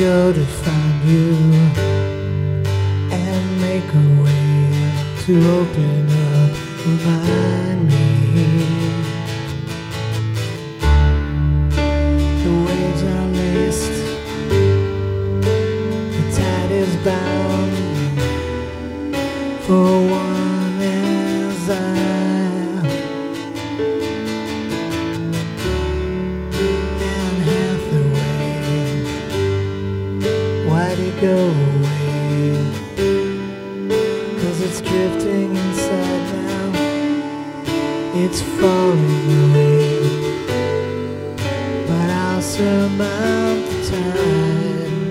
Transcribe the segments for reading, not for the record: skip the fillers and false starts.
go to find you and make a way to open up, remind me. The waves are laced, the tide is bound for one as I. And half the way, why'd it go away? 'Cause it's drifting inside now, it's falling away. But I'll surmount the tide,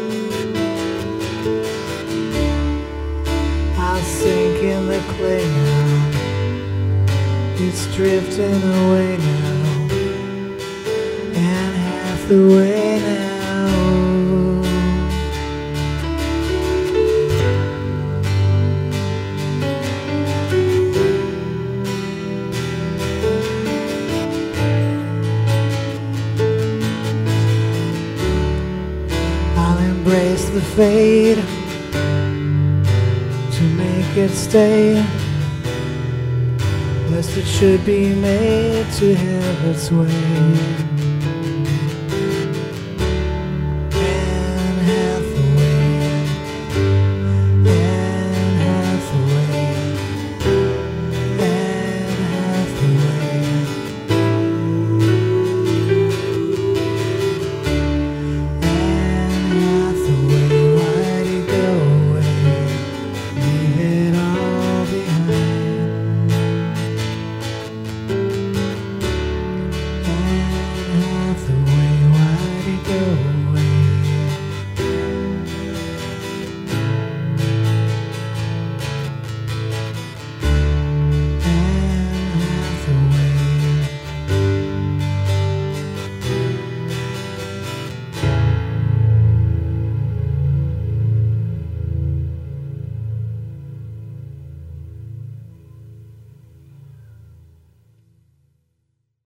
I'll sink in the clay now, it's drifting away now, and half the way now. I'll embrace the fade to make it stay, lest it should be made to have its way.